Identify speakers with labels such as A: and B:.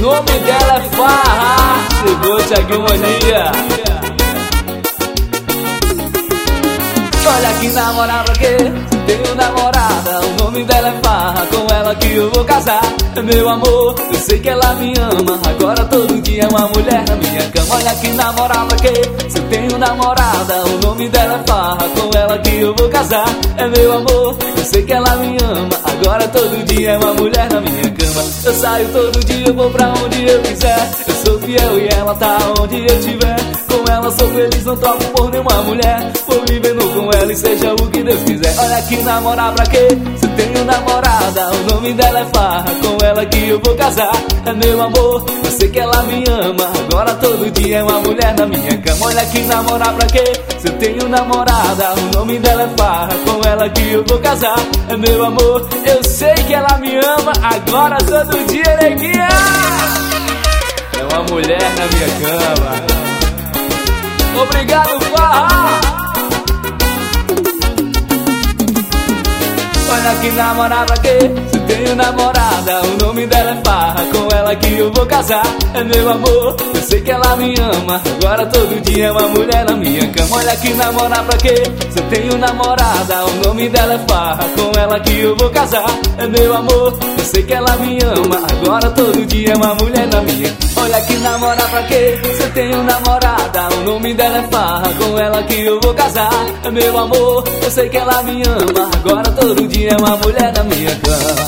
A: nome dela é Farra. Chegou Thiaguinho Mania. Olha que namorar pra quê? Tenho namorada, o nome dela é Farra. Com ela que eu vou casar. Meu amor, eu sei que ela me ama. Agora todo dia é uma mulher na minha cama. Olha que namorar pra quê? Se eu tenho namorada, o nome dela é Farra. Com ela que eu vou casar. É meu amor, eu sei que ela me ama. Agora todo dia é uma mulher na minha cama. Eu saio todo dia, eu vou pra onde eu quiser. Eu sou fiel e ela tá onde eu estiver. Com ela sou feliz, não troco por nenhuma mulher. Vou vivendo com ela e seja o que Deus quiser. Olha que namorar pra quê? Se tenho namorada, o nome dela é Farra. Com ela que eu vou casar. É meu amor, eu sei que ela me ama. Agora todo dia é uma mulher na minha cama. Olha que namorar pra quê? Se eu tenho namorada, o nome dela é Farra. Com ela que eu vou casar. É meu amor, eu sei que ela me ama. Agora todo dia, neguinha, é uma mulher na minha cama. Obrigado, Farra. Olha que namorar pra quê? Se tenho namorada, o nome dela é Farra. Com ela que eu vou casar. É meu amor, eu sei que ela me ama. Agora todo dia é uma mulher na minha cama. Olha que namorar pra quê? Se eu tenho namorada, o nome dela é Farra. Com ela que eu vou casar. É meu amor, eu sei que ela me ama. Agora todo dia é uma mulher na minha. Olha que namorar pra quê? Se eu tenho namorada, o nome dela é Farra. Com ela que eu vou casar. É meu amor, eu sei que ela me ama. Agora todo dia é uma mulher na minha cama.